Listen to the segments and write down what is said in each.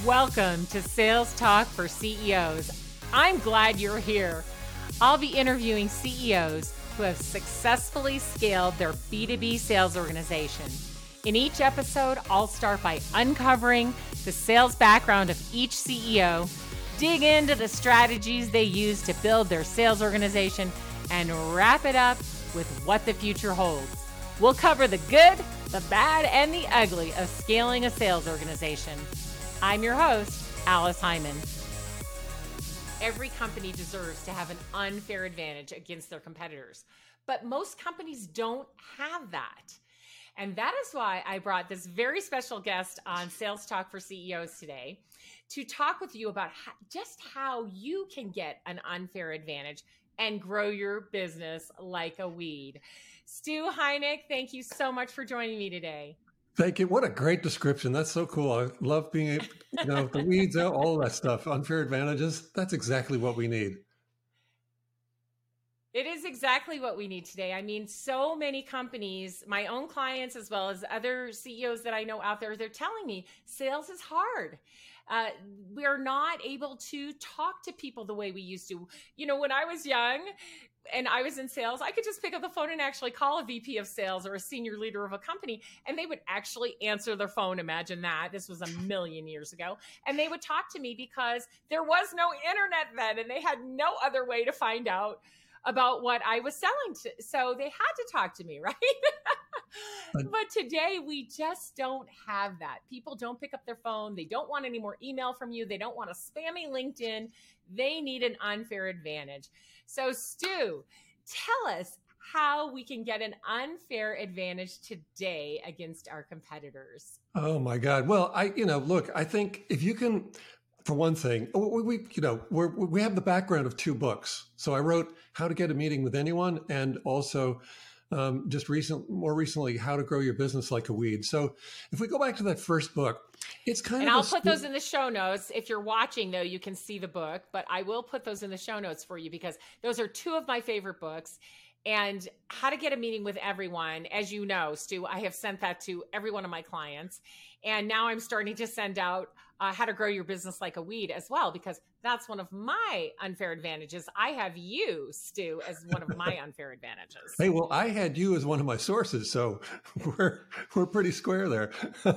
Welcome to Sales Talk for CEOs. I'm glad you're here. I'll be interviewing CEOs who have successfully scaled their B2B sales organization. In each episode, I'll start by uncovering the sales background of each CEO, dig into the strategies they use to build their sales organization, and wrap it up with what the future holds. We'll cover the good, the bad, and the ugly of scaling a sales organization. I'm your host, Alice Hyman. Every company deserves to have an unfair advantage against their competitors, but most companies don't have that. And that is why I brought this very special guest on Sales Talk for CEOs today to talk with you about just how you can get an unfair advantage and grow your business like a weed. Stu Heineck, thank you so much for joining me today. Thank you. What a great description. That's so cool. I love being, the weeds, all of that stuff, unfair advantages. That's exactly what we need. It is exactly what we need today. I mean, so many companies, my own clients, as well as other CEOs that I know out there, they're telling me sales is hard. We're not able to talk to people the way we used to. When I was young and I was in sales, I could just pick up the phone and actually call a VP of sales or a senior leader of a company, and they would actually answer their phone. Imagine that. This was a million years ago. And they would talk to me because there was no internet then, and they had no other way to find out about what I was selling to. So they had to talk to me, right? But today we just don't have that. People don't pick up their phone. They don't want any more email from you. They don't want a spammy LinkedIn. They need an unfair advantage. So Stu, tell us how we can get an unfair advantage today against our competitors. Oh my God. Well, I think if you can, for one thing, we have the background of two books. So I wrote How to Get a Meeting with Anyone, and also more recently, How to Grow Your Business Like a Weed. So if we go back to that first book, it's kind of. And I'll put those in the show notes. If you're watching, though, you can see the book, but I will put those in the show notes for you because those are two of my favorite books. And How to Get a Meeting with Everyone, as you know, Stu, I have sent that to every one of my clients. And now I'm starting to send out How to Grow Your Business Like a Weed as well, because that's one of my unfair advantages. I have you, Stu, as one of my unfair advantages. Hey, well, I had you as one of my sources, so we're pretty square there.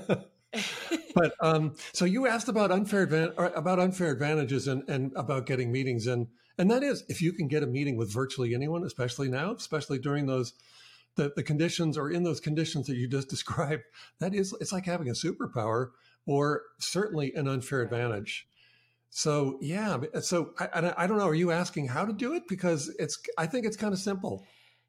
But so you asked about unfair advantages and about getting meetings, and that is, if you can get a meeting with virtually anyone, especially now, especially during those the conditions or in those conditions that you just described, it's like having a superpower or certainly an unfair advantage. So yeah, so I don't know. Are you asking how to do it? Because I think it's kind of simple.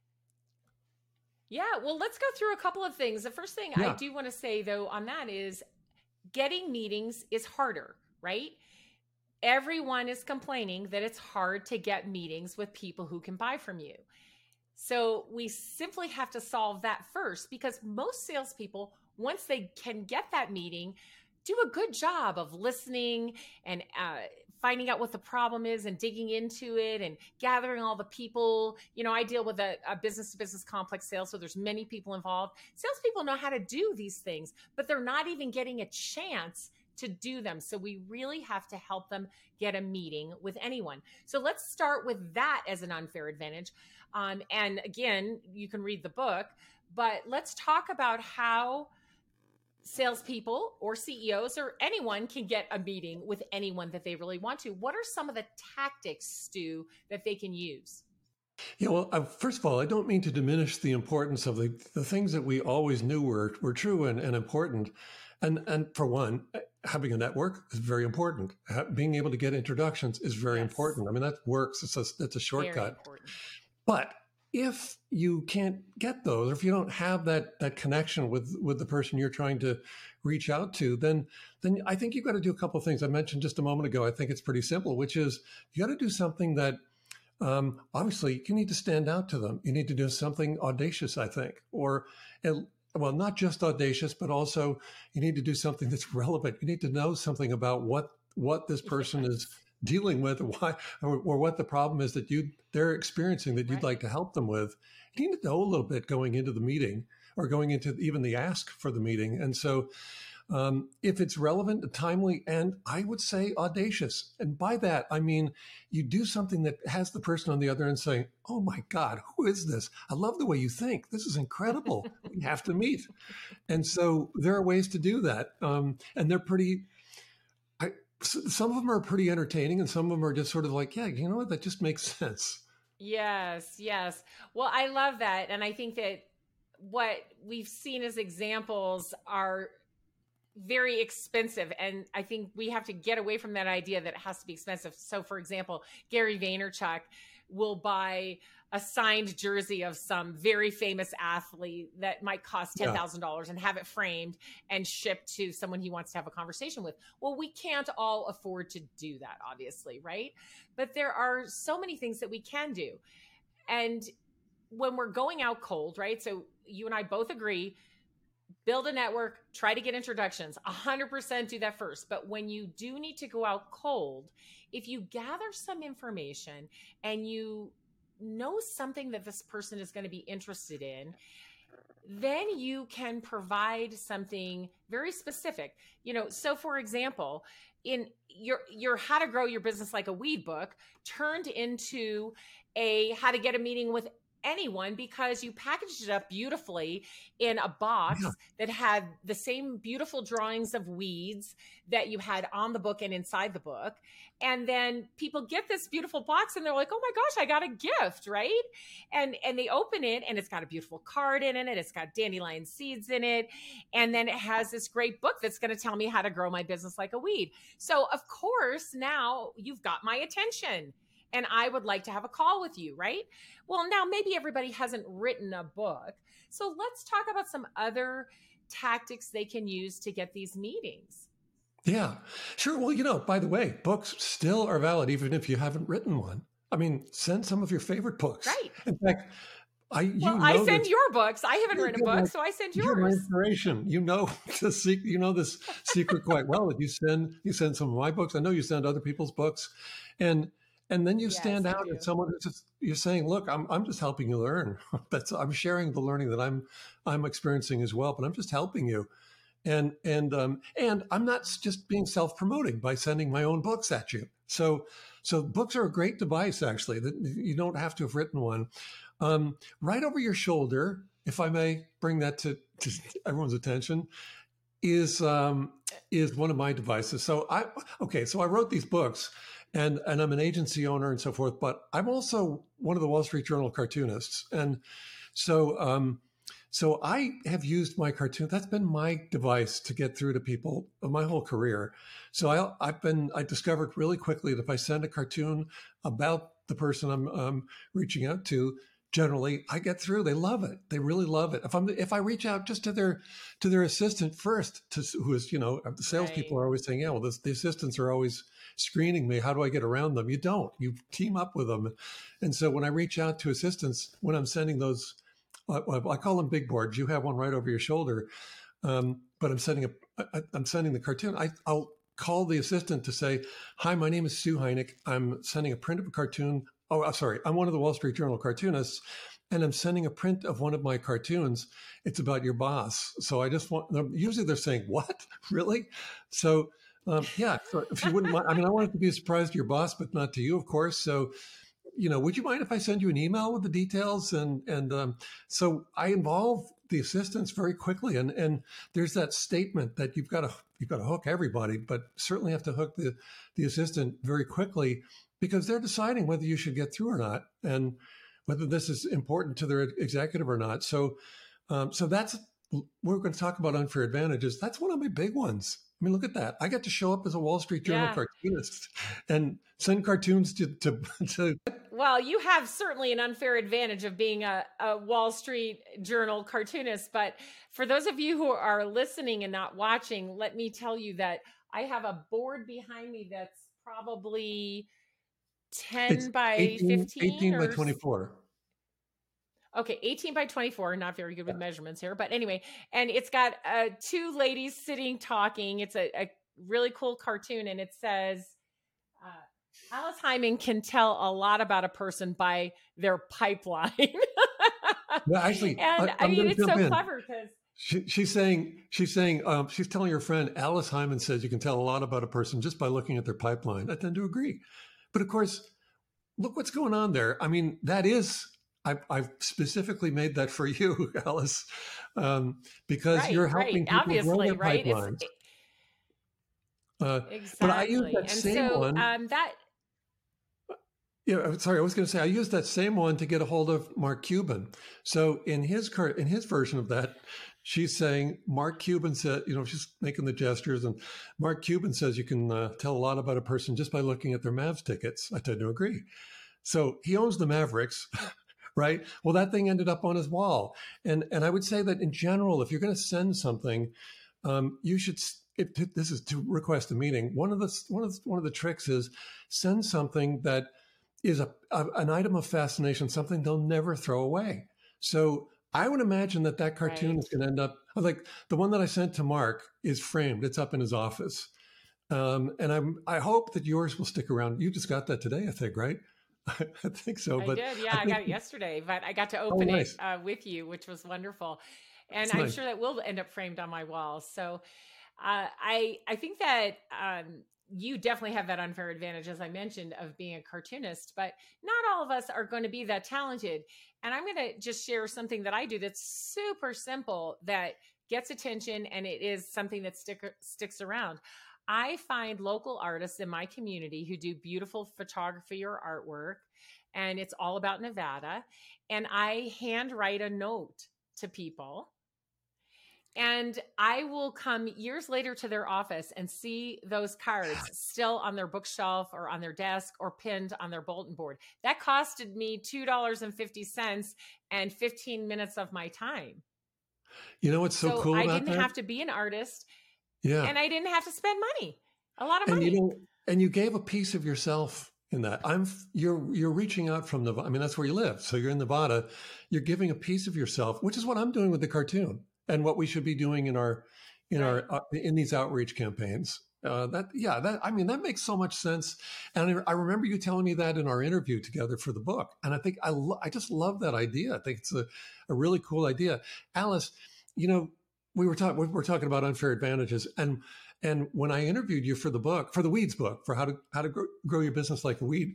Yeah, well, let's go through a couple of things. The first thing I do want to say, though, on that is getting meetings is harder, right? Everyone is complaining that it's hard to get meetings with people who can buy from you. So we simply have to solve that first, because most salespeople, once they can get that meeting, do a good job of listening and finding out what the problem is and digging into it and gathering all the people. I deal with a business-to-business complex sales, so there's many people involved. Salespeople know how to do these things, but they're not even getting a chance to do them. So we really have to help them get a meeting with anyone. So let's start with that as an unfair advantage. And again, you can read the book, but let's talk about how salespeople or CEOs or anyone can get a meeting with anyone that they really want to. What are some of the tactics, Stu, that they can use? Yeah, well, first of all, I don't mean to diminish the importance of the things that we always knew were true and important. And for one, having a network is very important. Being able to get introductions is very important. I mean, that works. It's a shortcut. But if you can't get those, or if you don't have that connection with the person you're trying to reach out to, then I think you've got to do a couple of things. I mentioned just a moment ago, I think it's pretty simple, which is you got to do something that obviously you need to stand out to them. You need to do something audacious, I think, or well, not just audacious, but also you need to do something that's relevant. You need to know something about what this person is dealing with, or what the problem is that they're experiencing that you'd like to help them with. You need to know a little bit going into the meeting or going into even the ask for the meeting. And so if it's relevant, timely, and I would say audacious. And by that, I mean, you do something that has the person on the other end saying, oh my God, who is this? I love the way you think. This is incredible. We have to meet. And so there are ways to do that. And they're pretty, some of them are pretty entertaining and some of them are just sort of like, yeah, you know what? That just makes sense. Yes, yes. Well, I love that. And I think that what we've seen as examples are very expensive. And I think we have to get away from that idea that it has to be expensive. So for example, Gary Vaynerchuk will buy a signed jersey of some very famous athlete that might cost $10,000 and have it framed and shipped to someone he wants to have a conversation with. Well, we can't all afford to do that, obviously, right? But there are so many things that we can do. And when we're going out cold, right? So you and I both agree, build a network, try to get introductions, 100% do that first. But when you do need to go out cold, if you gather some information and you know something that this person is going to be interested in, then you can provide something very specific. You know, so for example, in your How to Grow Your Business Like a Weed book turned into a How to Get a Meeting with Anyone, because you packaged it up beautifully in a box that had the same beautiful drawings of weeds that you had on the book and inside the book. And then people get this beautiful box and they're like, oh my gosh, I got a gift, right? And they open it and it's got a beautiful card in it. It's got dandelion seeds in it. And then it has this great book that's going to tell me how to grow my business like a weed. So of course, now you've got my attention. And I would like to have a call with you, right? Well, now maybe everybody hasn't written a book. So let's talk about some other tactics they can use to get these meetings. Yeah, sure. Well, you know, by the way, books still are valid, even if you haven't written one. I mean, send some of your favorite books. Right. In fact, I send your books. I haven't written a book, so I send yours. You're my inspiration. You know this secret quite well. That you send some of my books. I know you send other people's books, and then you stand out as someone who's just, you're saying, look, I'm just helping you learn. I'm sharing the learning that I'm experiencing as well, but I'm just helping you. And I'm not just being self-promoting by sending my own books at you. So books are a great device, actually, that you don't have to have written one. Right over your shoulder, if I may bring that to everyone's attention, is one of my devices. So I wrote these books. And I'm an agency owner and so forth, but I'm also one of the Wall Street Journal cartoonists. And so I have used my cartoon. That's been my device to get through to people my whole career. So I discovered really quickly that if I send a cartoon about the person I'm reaching out to, generally I get through. They love it. They really love it. If I reach out just to their assistant first, who is, you know, the salespeople are always saying, yeah, well, the assistants are always screening me. How do I get around them? You don't. You team up with them. And so when I reach out to assistants, when I'm sending those, I call them big boards. You have one right over your shoulder, but I'm sending the cartoon. I'll call the assistant to say, hi, my name is Sue Heineck. I'm sending a print of a cartoon. Oh, sorry. I'm one of the Wall Street Journal cartoonists, and I'm sending a print of one of my cartoons. It's about your boss. So I just usually they're saying, what? Really? So, yeah, so if you wouldn't mind, I mean, I want it to be a surprise to your boss, but not to you, of course. So, you know, would you mind if I send you an email with the details? And so I involve the assistants very quickly. And there's that statement that you've got to hook everybody, but certainly have to hook the assistant very quickly, because they're deciding whether you should get through or not, and whether this is important to their executive or not. So that's, we're going to talk about unfair advantages. That's one of my big ones. I mean, look at that. I got to show up as a Wall Street Journal cartoonist and send cartoons to. Well, you have certainly an unfair advantage of being a Wall Street Journal cartoonist. But for those of you who are listening and not watching, let me tell you that I have a board behind me that's probably 10 by 15. 18 by 24. Okay, 18 by 24, not very good with measurements here. But anyway, and it's got two ladies sitting talking. It's a really cool cartoon, and it says, Alice Hyman can tell a lot about a person by their pipeline. Well, actually, and I mean, it's so clever because She's telling her friend Alice Hyman says you can tell a lot about a person just by looking at their pipeline. I tend to agree, but of course, look what's going on there. I mean, I've specifically made that for you, Alice, because you're helping people grow their pipelines. Exactly. But I use that same one. Yeah, sorry, I was going to say I used that same one to get a hold of Mark Cuban. So in his version of that, she's saying Mark Cuban said, she's making the gestures, and Mark Cuban says you can tell a lot about a person just by looking at their Mavs tickets. I tend to agree. So he owns the Mavericks, right? Well, that thing ended up on his wall, and I would say that in general, if you're going to send something, you should. This is to request a meeting. One of the tricks is send something that is an item of fascination, something they'll never throw away. So I would imagine that cartoon is going to end up like the one that I sent to Mark is framed. It's up in his office. And I hope that yours will stick around. You just got that today, I think, right? I think so. I did. Yeah, I got it yesterday, but I got to open it with you, which was wonderful. And I'm sure that will end up framed on my wall. So I think that you definitely have that unfair advantage, as I mentioned, of being a cartoonist, but not all of us are going to be that talented. And I'm going to just share something that I do that's super simple that gets attention, and it is something that sticks around. I find local artists in my community who do beautiful photography or artwork, and it's all about Nevada. And I handwrite a note to people. And I will come years later to their office and see those cards still on their bookshelf or on their desk or pinned on their bulletin board. That costed me $2.50 and 15 minutes of my time. You know what's so cool about that? I didn't have to be an artist. Yeah. And I didn't have to spend money, a lot of money. And you gave a piece of yourself in that. You're reaching out from Nevada. I mean, that's where you live. So you're in Nevada. You're giving a piece of yourself, which is what I'm doing with the cartoon. And what we should be doing in these outreach campaigns. That makes so much sense. And I remember you telling me that in our interview together for the book. And I think I just love that idea. I think it's a really cool idea. Alice, we're talking about unfair advantages, and when I interviewed you for the book, for the Weeds book, for how to grow your business like a weed,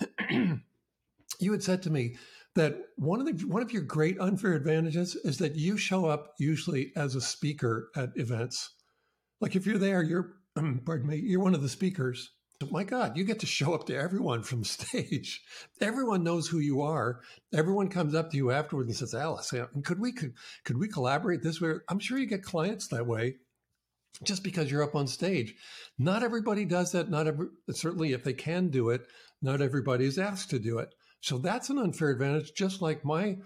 you had said to me that one of your great unfair advantages is that you show up usually as a speaker at events. Like if you're there, you're one of the speakers. My God, you get to show up to everyone from stage. Everyone knows who you are. Everyone comes up to you afterwards and says, Alice, could we collaborate this way? I'm sure you get clients that way just because you're up on stage. Not everybody does that. Certainly if they can do it, not everybody is asked to do it. So that's an unfair advantage, just like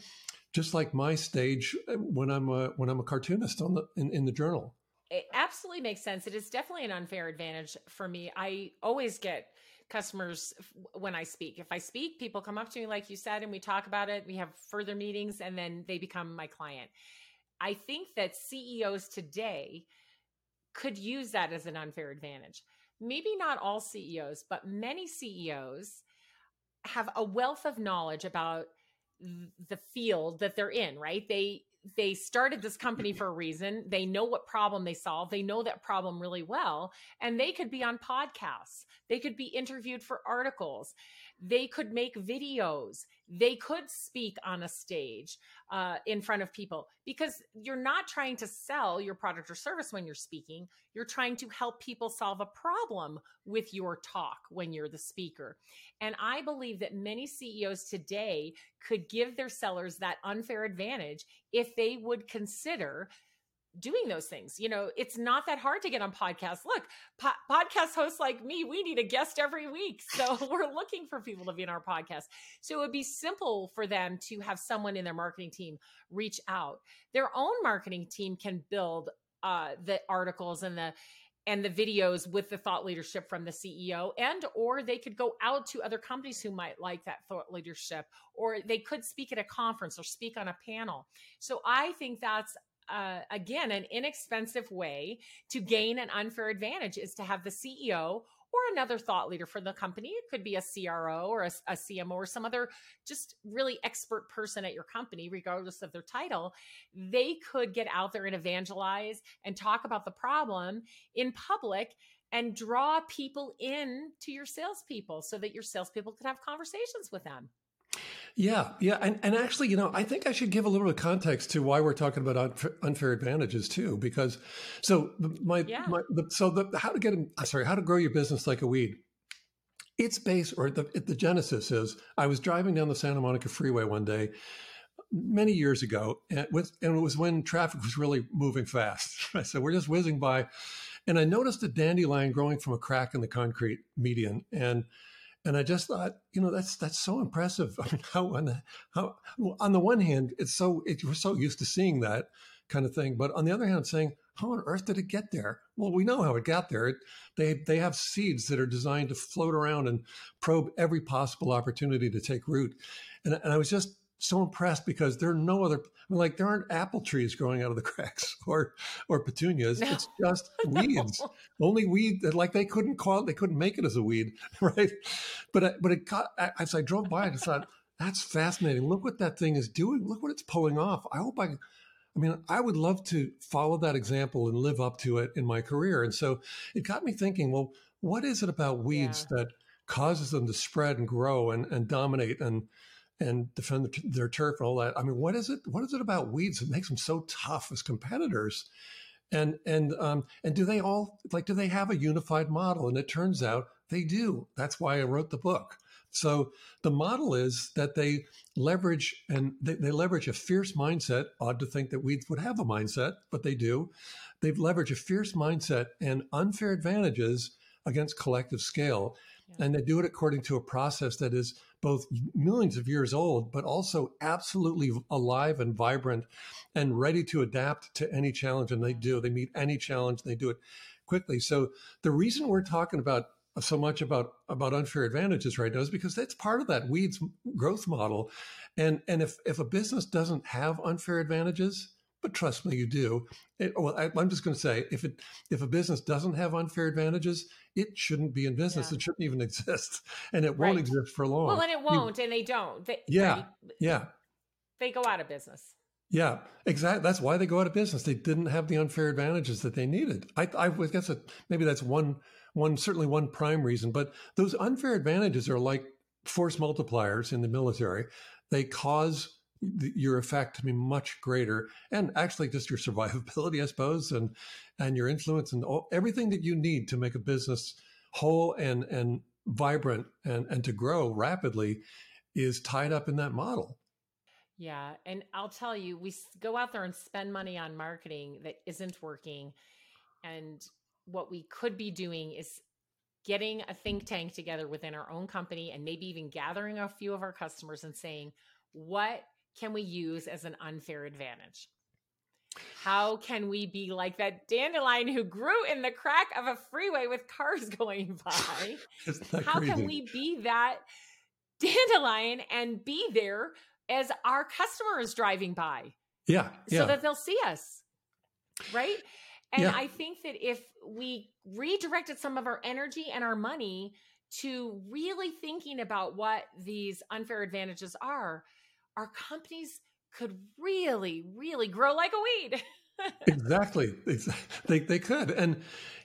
my stage when I'm a cartoonist in the journal. It absolutely makes sense. It is definitely an unfair advantage for me. I always get customers when I speak. If I speak, people come up to me, like you said, and we talk about it. We have further meetings, and then they become my client. I think that CEOs today could use that as an unfair advantage. Maybe not all CEOs, but many CEOs have a wealth of knowledge about the field that they're in, right? They started this company for a reason. They know what problem they solve. They know that problem really well. And they could be on podcasts. They could be interviewed for articles. They could make videos. They could speak on a stage in front of people, because you're not trying to sell your product or service when you're speaking. You're trying to help people solve a problem with your talk when you're the speaker. And I believe that many CEOs today could give their sellers that unfair advantage if they would consider doing those things. It's not that hard to get on podcasts. Look, podcast hosts like me, we need a guest every week. So we're looking for people to be in our podcast. So it would be simple for them to have someone in their marketing team reach out. Their own marketing team can build the articles and the videos with the thought leadership from the CEO, or they could go out to other companies who might like that thought leadership, or they could speak at a conference or speak on a panel. So I think that's again, an inexpensive way to gain an unfair advantage is to have the CEO or another thought leader for the company. It could be a CRO or a CMO or some other just really expert person at your company, regardless of their title. They could get out there and evangelize and talk about the problem in public and draw people in to your salespeople so that your salespeople could have conversations with them. Yeah. And actually, I think I should give a little bit of context to why we're talking about unfair advantages too, because how to grow your business like a weed. It's based, or the genesis is, I was driving down the Santa Monica Freeway one day many years ago, and it was when traffic was really moving fast. So we're just whizzing by, and I noticed a dandelion growing from a crack in the concrete median, and I just thought, that's so impressive. I mean, how on the one hand, we're so used to seeing that kind of thing, but on the other hand, saying, how on earth did it get there? Well, we know how it got there. They have seeds that are designed to float around and probe every possible opportunity to take root. And I was just so impressed because there are no other, there aren't apple trees growing out of the cracks or petunias. No. It's just weeds. No. Only weed that they couldn't make it as a weed, right? But it caught, as I drove by, I thought, that's fascinating. Look what that thing is doing. Look what it's pulling off. I would love to follow that example and live up to it in my career. And so it got me thinking, well, what is it about weeds that causes them to spread and grow and dominate and defend their turf and all that? I mean, what is it about weeds that makes them so tough as competitors? And do they all, do they have a unified model? And it turns out they do. That's why I wrote the book. So the model is that they leverage a fierce mindset. Odd to think that weeds would have a mindset, but they do. They've leveraged a fierce mindset and unfair advantages against collective scale. Yeah. And they do it according to a process that is both millions of years old, but also absolutely alive and vibrant and ready to adapt to any challenge. And they meet any challenge, and they do it quickly. So the reason we're talking about so much about unfair advantages right now is because that's part of that weeds growth model. And if a business doesn't have unfair advantages, but trust me, you do. I'm just going to say, if a business doesn't have unfair advantages, it shouldn't be in business. Yeah. It shouldn't even exist, and it won't exist for long. Well, and it won't, and they don't. They go out of business. Yeah, exactly. That's why they go out of business. They didn't have the unfair advantages that they needed. I guess maybe that's certainly one prime reason. But those unfair advantages are like force multipliers in the military. They cause your effect to be much greater, and actually just your survivability, I suppose, and your influence and everything that you need to make a business whole and vibrant and to grow rapidly is tied up in that model. Yeah. And I'll tell you, we go out there and spend money on marketing that isn't working. And what we could be doing is getting a think tank together within our own company and maybe even gathering a few of our customers and saying, what can we use as an unfair advantage? How can we be like that dandelion who grew in the crack of a freeway with cars going by? How can we be that dandelion and be there as our customer is driving by? Yeah. So that they'll see us. Right. And I think that if we redirected some of our energy and our money to really thinking about what these unfair advantages are, our companies could really, really grow like a weed. Exactly. They could. And,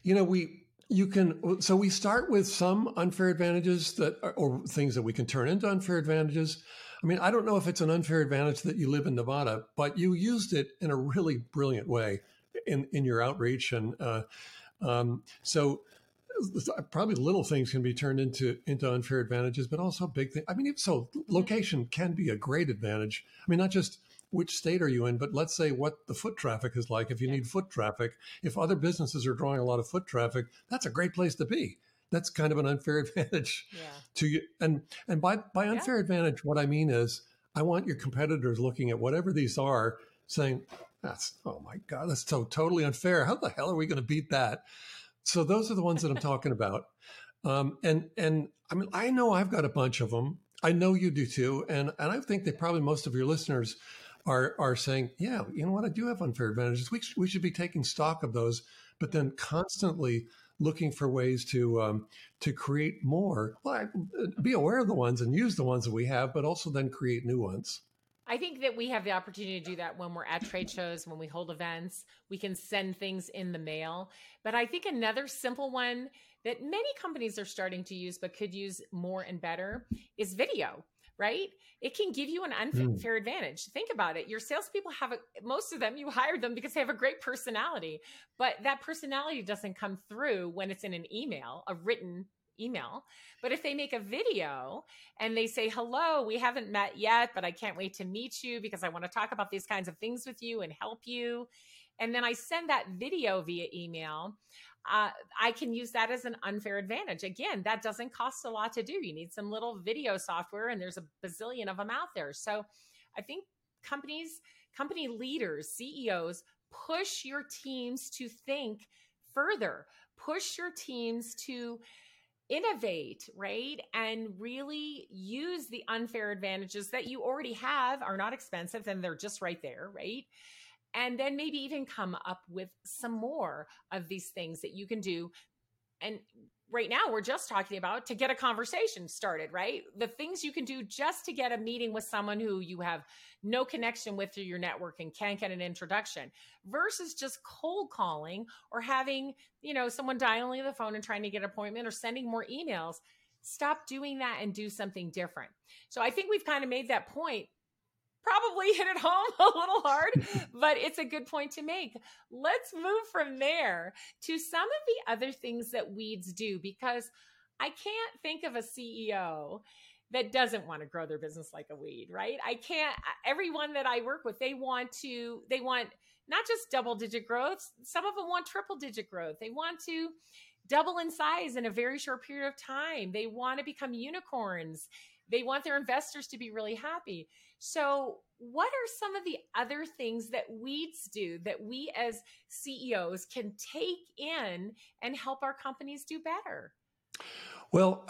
so we start with some unfair advantages or things that we can turn into unfair advantages. I mean, I don't know if it's an unfair advantage that you live in Nevada, but you used it in a really brilliant way in your outreach. And so probably little things can be turned into unfair advantages, but also big things. I mean, so location can be a great advantage. I mean, not just which state are you in, but let's say what the foot traffic is like. If you need foot traffic, if other businesses are drawing a lot of foot traffic, that's a great place to be. That's kind of an unfair advantage to you. And by unfair advantage, what I mean is I want your competitors looking at whatever these are saying, oh my God, that's so totally unfair. How the hell are we going to beat that? So those are the ones that I'm talking about. And I mean, I know I've got a bunch of them. I know you do too. And I think that probably most of your listeners are saying, yeah, you know what? I do have unfair advantages. We should be taking stock of those, but then constantly looking for ways to create more. Well, be aware of the ones and use the ones that we have, but also then create new ones. I think that we have the opportunity to do that when we're at trade shows, when we hold events. We can send things in the mail. But I think another simple one that many companies are starting to use but could use more and better is video, right? It can give you an unfair advantage. Think about it. Your salespeople most of them, you hired them because they have a great personality, but that personality doesn't come through when it's in an email, a written email. But if they make a video and they say, hello, we haven't met yet, but I can't wait to meet you because I want to talk about these kinds of things with you and help you. And then I send that video via email. I can use that as an unfair advantage. Again, that doesn't cost a lot to do. You need some little video software and there's a bazillion of them out there. So I think company leaders, CEOs, push your teams to think further, push your teams to innovate, right? And really use the unfair advantages that you already have, are not expensive, and they're just right there, right? And then maybe even come up with some more of these things that you can do. And right now we're just talking about to get a conversation started, right? The things you can do just to get a meeting with someone who you have no connection with through your network and can't get an introduction, versus just cold calling or having, someone dialing the phone and trying to get an appointment or sending more emails. Stop doing that and do something different. So I think we've kind of made that point. Probably hit it home a little hard, but it's a good point to make. Let's move from there to some of the other things that weeds do, because I can't think of a CEO that doesn't want to grow their business like a weed, right? Everyone that I work with, they want not just double-digit growth. Some of them want triple-digit growth. They want to double in size in a very short period of time. They want to become unicorns. They want their investors to be really happy. So what are some of the other things that weeds do that we as CEOs can take in and help our companies do better? Well,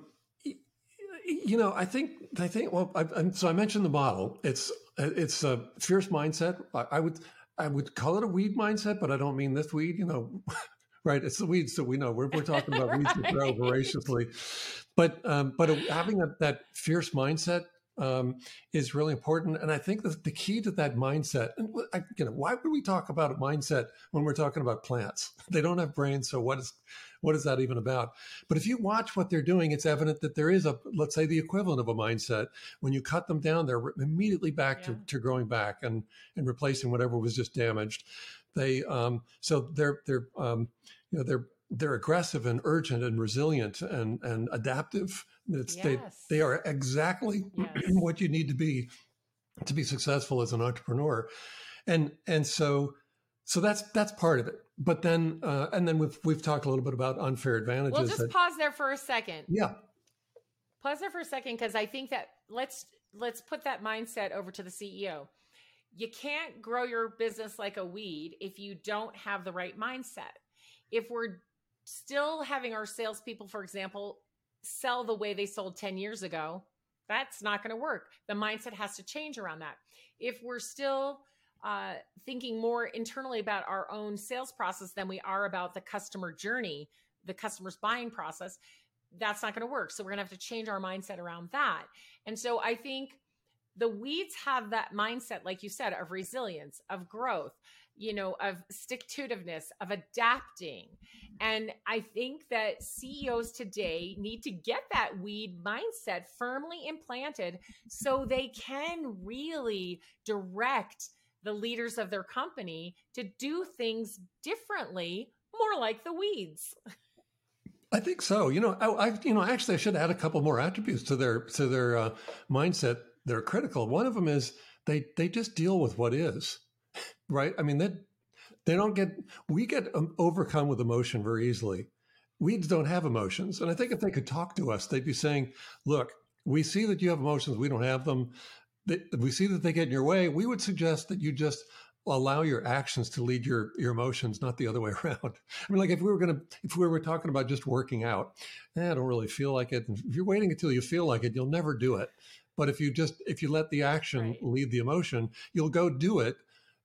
I think, so I mentioned the model. It's a fierce mindset. I would call it a weed mindset, but I don't mean this weed, right? It's the weeds that we know. We're talking about weeds that grow voraciously. But having that fierce mindset is really important. And I think that the key to that mindset, and why would we talk about a mindset when we're talking about plants? They don't have brains, so what is that even about? But if you watch what they're doing, it's evident that there is let's say, the equivalent of a mindset. When you cut them down, they're immediately back to growing back and replacing whatever was just damaged. They're aggressive and urgent and resilient and adaptive. They are exactly what you need to be successful as an entrepreneur, and so that's part of it. But then and then we've talked a little bit about unfair advantages. We'll just pause there for a second. Yeah, pause there for a second, because I think that let's put that mindset over to the CEO. You can't grow your business like a weed if you don't have the right mindset. If we're still having our salespeople, for example, sell the way they sold 10 years ago, that's not going to work. The mindset has to change around that. If we're still thinking more internally about our own sales process than we are about the customer journey, the customer's buying process, that's not going to work. So we're going to have to change our mindset around that. And so I think the weeds have that mindset, like you said, of resilience, of growth, of stick-to-itiveness, of adapting. And I think that CEOs today need to get that weed mindset firmly implanted so they can really direct the leaders of their company to do things differently, more like the weeds. I think so. Actually, I should add a couple more attributes to their mindset that are critical. One of them is they just deal with what is. Right? I mean, we get overcome with emotion very easily. Weeds don't have emotions. And I think if they could talk to us, they'd be saying, look, we see that you have emotions. We don't have them. We see that they get in your way. We would suggest that you just allow your actions to lead your emotions, not the other way around. I mean, like if we were talking about just working out, I don't really feel like it. If you're waiting until you feel like it, you'll never do it. But if you let the action lead the emotion, you'll go do it.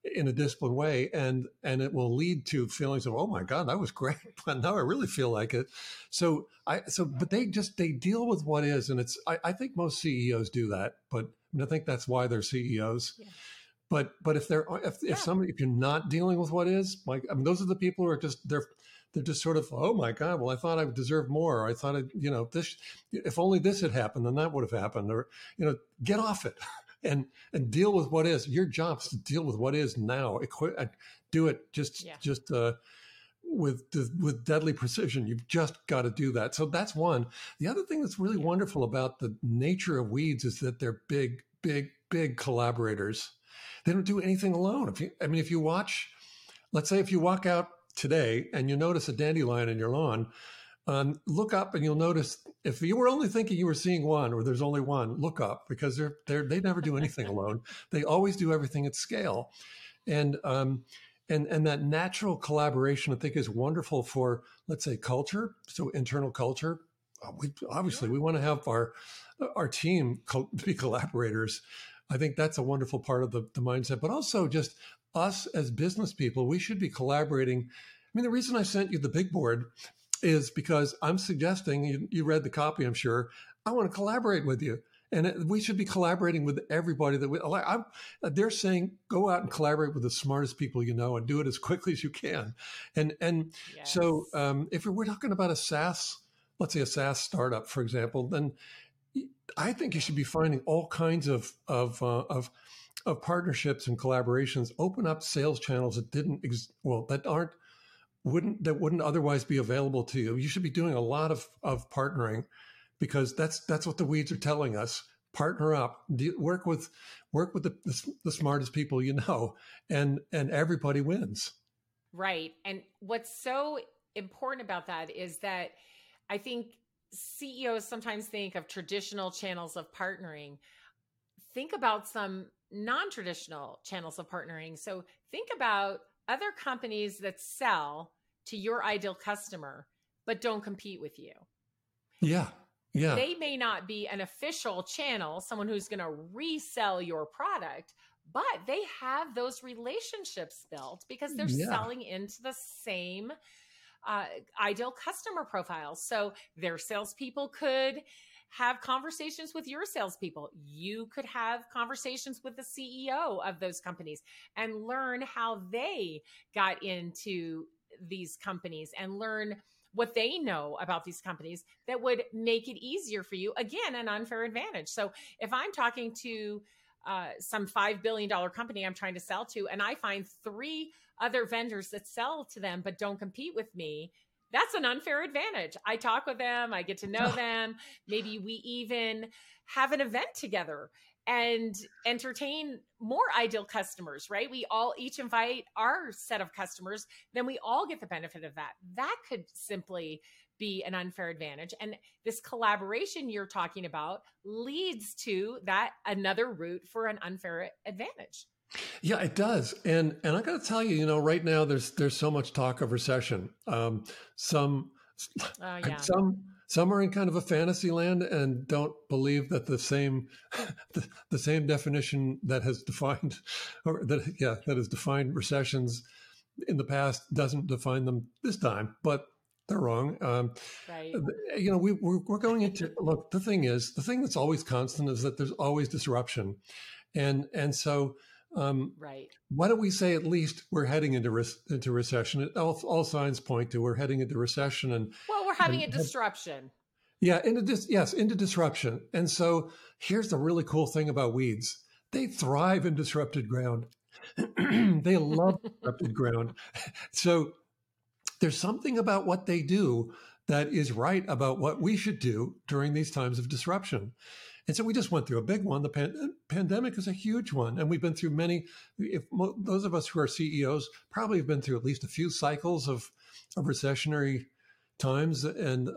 in a disciplined way, and it will lead to feelings of, oh my God, that was great, but now I really feel like it. But they deal with what is, and I think most CEOs do that, but I think that's why they're CEOs. Yeah. But if you're not dealing with what is, like, I mean, those are the people who are they're just sort of, oh my God, well, I thought I deserved more. Or I thought, this, if only this had happened, then that would have happened. Or, get off it and deal with what is. Your job is to deal with what is now. Do it with deadly precision. You've just got to do that. So that's one. The other thing that's really wonderful about the nature of weeds is that they're big, big, big collaborators. They don't do anything alone. If you watch, let's say if you walk out today and you notice a dandelion in your lawn, look up and you'll notice, if you were only thinking you were seeing one or there's only one, look up, because they never do anything alone. They always do everything at scale. And that natural collaboration, I think, is wonderful for, let's say, culture. So internal culture. We want to have our team be collaborators. I think that's a wonderful part of the mindset, but also just us as business people, we should be collaborating. I mean, the reason I sent you the big board is because I'm suggesting, you read the copy, I'm sure, I want to collaborate with you. And we should be collaborating with everybody they're saying, go out and collaborate with the smartest people you know and do it as quickly as you can. And yes. So if we're talking about let's say a SaaS startup, for example, then I think you should be finding all kinds of partnerships and collaborations. Open up sales channels that wouldn't otherwise be available to you. You should be doing a lot of partnering, because that's what the weeds are telling us. Partner up, work with the smartest people you know, and everybody wins. Right. And what's so important about that is that I think CEOs sometimes think of traditional channels of partnering. Think about some non-traditional channels of partnering. So think about other companies that sell to your ideal customer, but don't compete with you. Yeah. Yeah. They may not be an official channel, someone who's going to resell your product, but they have those relationships built because they're selling into the same ideal customer profiles. So their salespeople could have conversations with your salespeople. You could have conversations with the CEO of those companies and learn how they got into these companies and learn what they know about these companies that would make it easier for you. Again, an unfair advantage. So if I'm talking to some $5 billion company I'm trying to sell to, and I find 3 other vendors that sell to them but don't compete with me, that's an unfair advantage. I talk with them, I get to know them. Maybe we even have an event together and entertain more ideal customers, right? We all each invite our set of customers, then we all get the benefit of that. That could simply be an unfair advantage. And this collaboration you're talking about leads to that another route for an unfair advantage. Yeah, it does. And I got to tell you, right now there's so much talk of recession. Some are in kind of a fantasy land and don't believe that the same definition that has defined recessions in the past doesn't define them this time, but they're wrong. Right. We're going into, look, the thing that's always constant is that there's always disruption. And so, right. Why don't we say at least we're heading into recession? All signs point to we're heading into recession, and we're having a disruption. Yeah, into disruption. And so here's the really cool thing about weeds: they thrive in disrupted ground. They love disrupted ground. So there's something about what they do that is right about what we should do during these times of disruption. And so we just went through a big one. The pandemic is a huge one. And we've been through many. Those of us who are CEOs probably have been through at least a few cycles of recessionary times. And,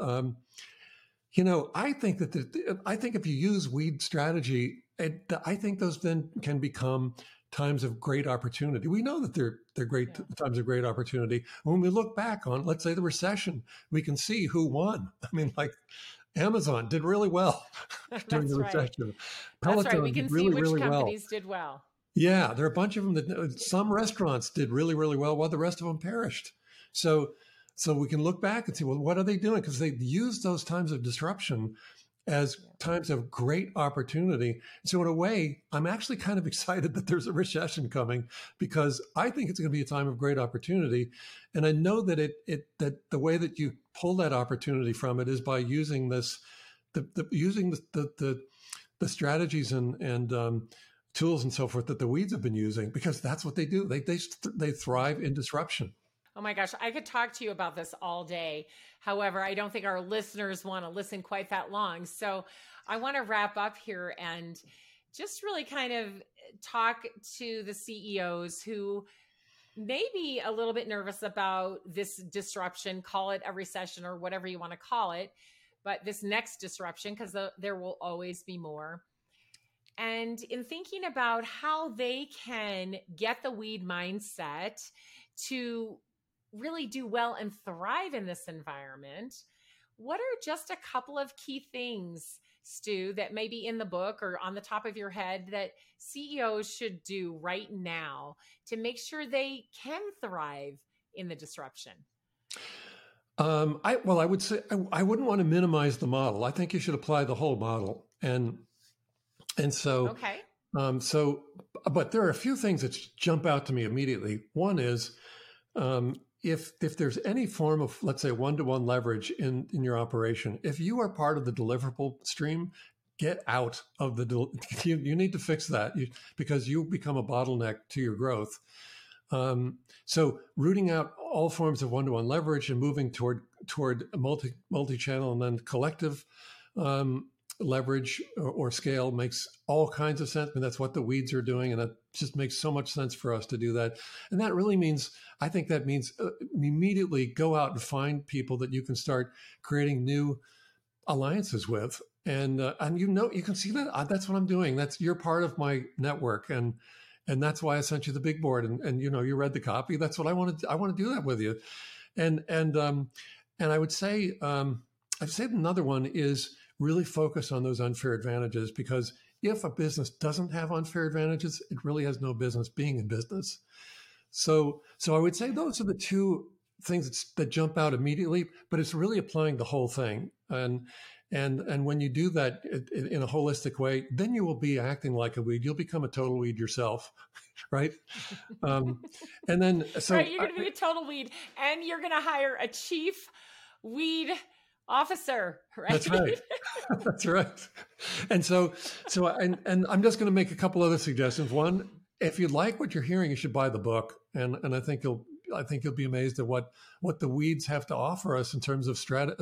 I think if you use weed strategy, I think those then can become times of great opportunity. We know that they're great times of great opportunity. When we look back on, let's say, the recession, we can see who won. I mean, like, Amazon did really well during the recession. Peloton, that's right. We can see which companies did well. Yeah, there are a bunch of them that some restaurants did really, really well while the rest of them perished. So, so we can look back and see, well, what are they doing? Because they use those times of disruption as times of great opportunity. So in a way, I'm actually kind of excited that there's a recession coming because I think it's going to be a time of great opportunity. And I know that that the way that you pull that opportunity from it is by using using the strategies and tools and so forth that the weeds have been using, because that's what they do. They thrive in disruption. Oh my gosh, I could talk to you about this all day. However, I don't think our listeners want to listen quite that long. So I want to wrap up here and just really kind of talk to the CEOs who may be a little bit nervous about this disruption, call it a recession or whatever you want to call it, but this next disruption, because there will always be more. And in thinking about how they can get the weed mindset to really do well and thrive in this environment, what are just a couple of key things, Stu, that may be in the book or on the top of your head that CEOs should do right now to make sure they can thrive in the disruption? I would say I wouldn't want to minimize the model. I think you should apply the whole model. And so, okay. But there are a few things that jump out to me immediately. One is, if there's any form of, let's say, one-to-one leverage in your operation, if you are part of the deliverable stream, get out of you need to fix that because you become a bottleneck to your growth. So rooting out all forms of one-to-one leverage and moving toward multi-channel and then collective leverage or scale makes all kinds of sense. And that's what the weeds are doing. And it just makes so much sense for us to do that. And that really means, I think that means immediately go out and find people that you can start creating new alliances with. And you can see that that's what I'm doing. You're part of my network. And that's why I sent you the big board and you read the copy. That's what I want to do that with you. And I would say, another one is really focus on those unfair advantages, because if a business doesn't have unfair advantages, it really has no business being in business. So I would say those are the two things that jump out immediately, but it's really applying the whole thing. And when you do that in a holistic way, then you will be acting like a weed. You'll become a total weed yourself, right? And then right, you're going to be a total weed, and you're going to hire a chief weed officer, right? That's right. That's right. And so I'm just going to make a couple other suggestions. One, if you like what you're hearing, you should buy the book, and I think you'll be amazed at what the weeds have to offer us in terms of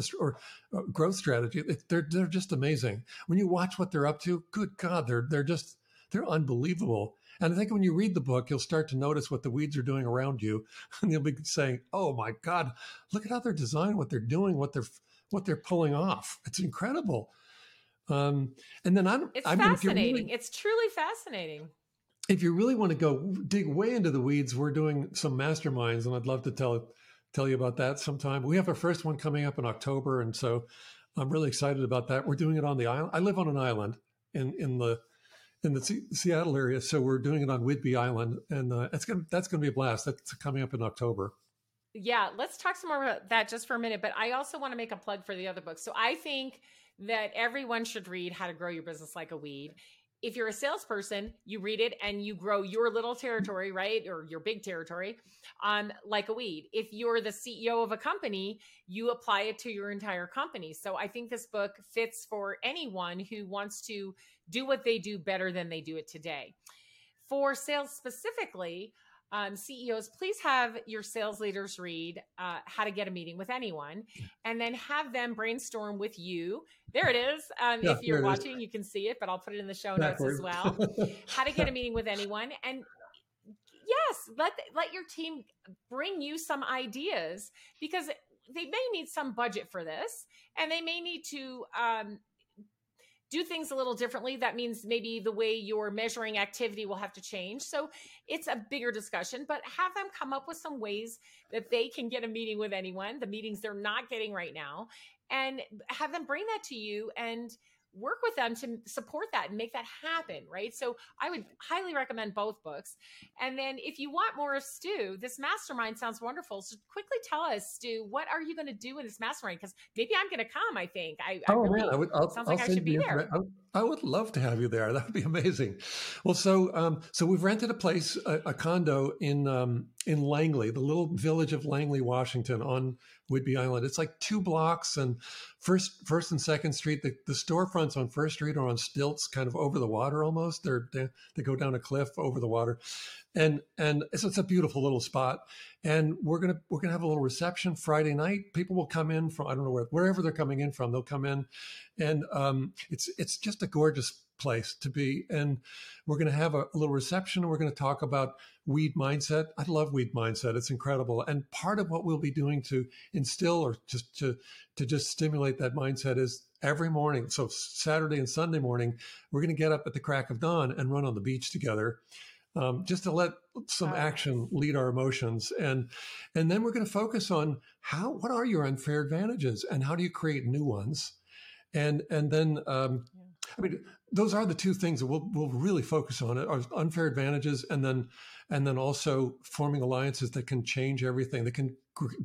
growth strategy. They're just amazing. When you watch what they're up to, good God, they're unbelievable. And I think when you read the book, you'll start to notice what the weeds are doing around you, and you'll be saying, "Oh my God, look at how they're designed, what they're doing, what they're pulling off. It's incredible." And then it's fascinating. It's truly fascinating. If you really want to go dig way into the weeds, we're doing some masterminds, and I'd love to tell you about that sometime. We have our first one coming up in October, and so I'm really excited about that. We're doing it on the island. I live on an island in the Seattle area, so we're doing it on Whidbey Island, and that's going to be a blast. That's coming up in October. Yeah, let's talk some more about that just for a minute. But I also want to make a plug for the other book. So I think that everyone should read How to Grow Your Business Like a Weed. If you're a salesperson, you read it and you grow your little territory, right? Or your big territory like a weed. If you're the CEO of a company, you apply it to your entire company. So I think this book fits for anyone who wants to do what they do better than they do it today. For sales specifically, CEOs, please have your sales leaders read How to Get a Meeting with Anyone, and then have them brainstorm with you. There it is. If you're watching, you can see it, but I'll put it in the show notes as well. How to Get a Meeting with Anyone. And yes, let your team bring you some ideas, because they may need some budget for this, and they may need to do things a little differently. That means maybe the way you're measuring activity will have to change. So it's a bigger discussion, but have them come up with some ways that they can get a meeting with anyone, the meetings they're not getting right now, and have them bring that to you. And work with them to support that and make that happen, right? So I would highly recommend both books. And then if you want more of Stu, this mastermind sounds wonderful. So quickly tell us, Stu, what are you going to do in this mastermind? Because maybe I'm going to come, I think. Sounds like I should be there. I would love to have you there. That would be amazing. Well, so we've rented a place, a condo in Langley, the little village of Langley, Washington, on Whidbey Island. It's like 2 blocks, and First and Second Street. The storefronts on First Street are on stilts, kind of over the water almost. They go down a cliff over the water, and it's a beautiful little spot. And we're gonna have a little reception Friday night. People will come in from, I don't know wherever they're coming in from. They'll come in, and it's just a gorgeous place to be. And we're going to have a little reception, and we're going to talk about weed mindset. I love weed mindset. It's incredible. And part of what we'll be doing to instill or just to just stimulate that mindset is every morning. So Saturday and Sunday morning, we're going to get up at the crack of dawn and run on the beach together. Just to let some action lead our emotions. And then we're going to focus on what are your unfair advantages and how do you create new ones? And then, I mean, those are the 2 things that we'll really focus on: are unfair advantages, and then also forming alliances that can change everything, that can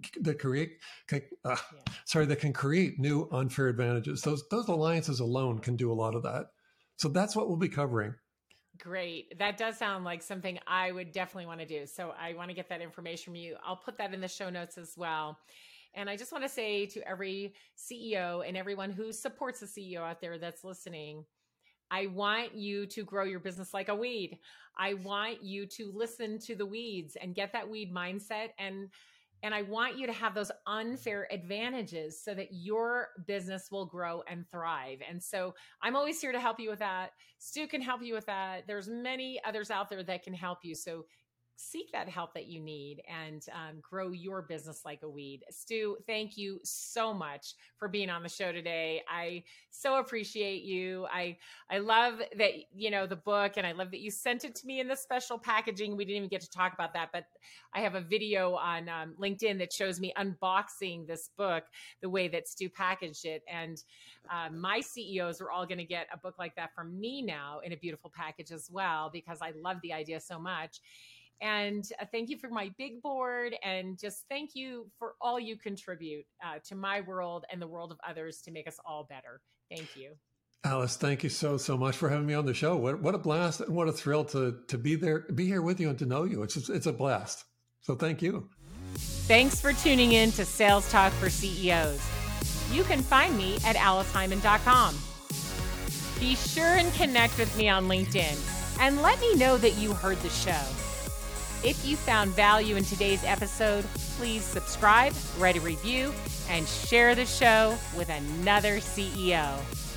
create new unfair advantages. Those alliances alone can do a lot of that. So that's what we'll be covering. Great. That does sound like something I would definitely want to do. So I want to get that information from you. I'll put that in the show notes as well. And I just want to say to every CEO and everyone who supports a CEO out there that's listening, I want you to grow your business like a weed. I want you to listen to the weeds and get that weed mindset. And I want you to have those unfair advantages so that your business will grow and thrive. And so I'm always here to help you with that. Stu can help you with that. There's many others out there that can help you. So seek that help that you need and grow your business like a weed. Stu, thank you so much for being on the show today. I so appreciate you. I love that, the book, and I love that you sent it to me in the special packaging. We didn't even get to talk about that, but I have a video on LinkedIn that shows me unboxing this book, the way that Stu packaged it. And my CEOs are all going to get a book like that from me now in a beautiful package as well, because I love the idea so much. And thank you for my big board, and just thank you for all you contribute to my world and the world of others to make us all better. Thank you. Alice, thank you so much for having me on the show. What a blast and what a thrill to be here with you and to know you. It's a blast. So thank you. Thanks for tuning in to Sales Talk for CEOs. You can find me at AliceHyman.com. Be sure and connect with me on LinkedIn and let me know that you heard the show. If you found value in today's episode, please subscribe, write a review, and share the show with another CEO.